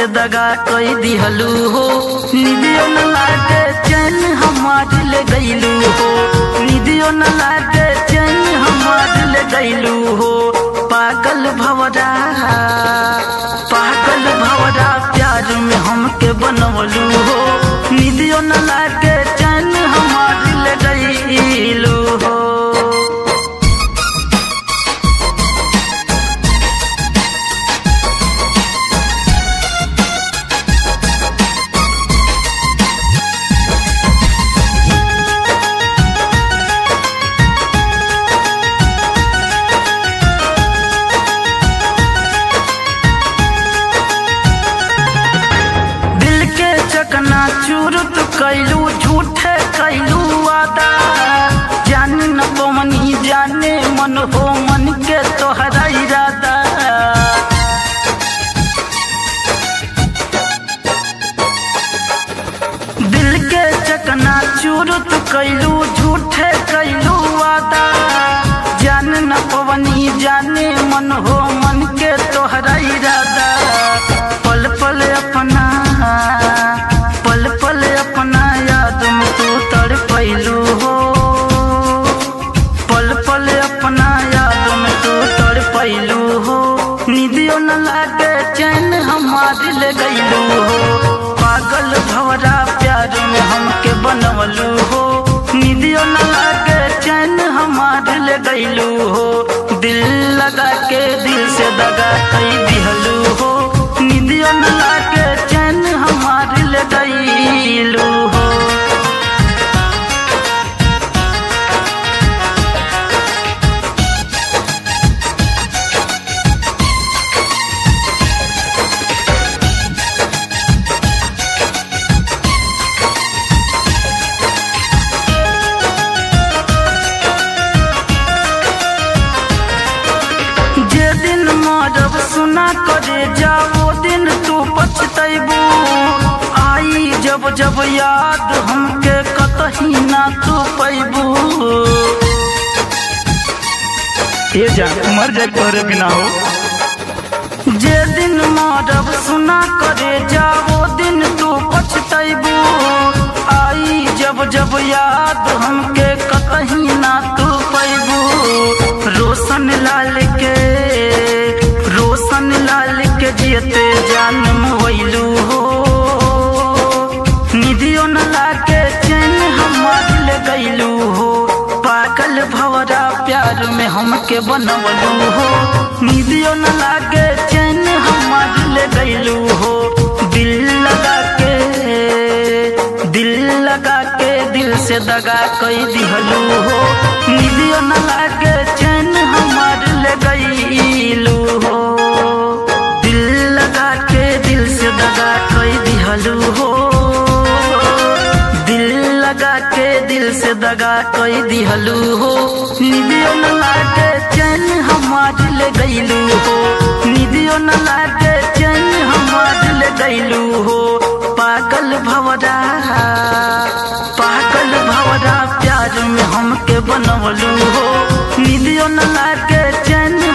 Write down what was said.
दगा कई दिहलू हो। निदियो न लागे चैन हमार ले गईलू हो। निदियो न लागे चैन हमार ले गईलू हो। पागल भवरा प्यार में हमके बनवलू हो। निदियो न लागे चैन हमार ले गईलू हो। चकना चूरत कैलू झूठे कैलू वादा। जाने न पवनी जाने मन हो मन के तोहरा इरादा। दिल के चकना चूरत कैलू झूठे कैलू वादा। जाने न पवनी जाने मन हो मन के तोहरा इरादा। पल पल अपना याद में तू तड़पैलू हो। पल पल अपना याद में तू तड़पैलू हो। निदियो न लागे चैन हमार ले गईलू हो। पागल भवरा प्यार में हमके बनवलू हो। निदियो न लागे चैन हमार ले गईलू हो। दिल लगा के दिल से दगा कई दिहलू हो। निदियो न लागे चैन हमार ले गईलू हो। जे दिन मरब सुना करे जाओ दिन तू पछतैबू। आई जब जब याद हमके कतही ना तू पैबू। ये जा मर जाए तोरे बिना हो। जे दिन मरब सुना करे जाओ दिन तू पछतैबू। आई जब जब याद हमके कतही ना तू पैबू। रोशन लाल के जियते जान मोइलू हो। निदियो न लागे चैन हमार ले गईलू हो। पागल भवरा प्यार में हमके बनवलू हो। निदियो न लागे चैन हमार ले गईलू हो। दिल लगा के दिल से दगा कई दिहलू हो। निदियो न लागे चैन हमार ले गईलू हो। दिल लगा के दिल से दगा कई दिहलू हो। दिल लगा के दिल से दगा कई दिहलू हो। निदियो न लागे चैन हमार ले गईलू हो। निदियो न लागे चैन हमार ले गईलू हो। पागल भवरा प्यार में हमके बनवलू हो। निदियो न लागे चैन